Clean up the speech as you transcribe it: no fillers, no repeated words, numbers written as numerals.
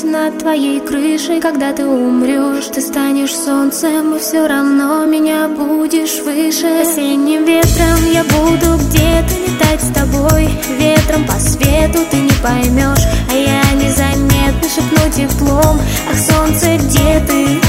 быть над твоей крышей. Когда ты умрешь, ты станешь солнцем, и все равно меня будешь выше. Осенним ветром я буду где-то летать с тобой. Ветром по свету ты не поймешь, а я незаметно шепну теплом. Ах, солнце, где ты?